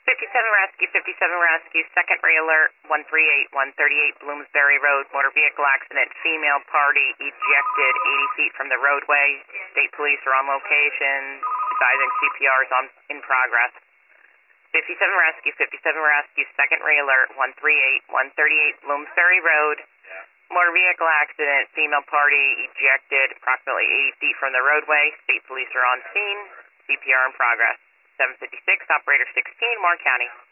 57 Rescue, 57 Rescue, second alert, 138, 138 Bloomsbury Road, motor vehicle accident, female party ejected 80 feet from the roadway. State police are on location, advising CPR is in progress. 57 Rescue, 57 Rescue, second alert, 138, 138 Bloomsbury Road, motor vehicle accident, female party ejected approximately 80 feet from the roadway. State police are on scene, CPR in progress. 756, Operator 16, Moore County.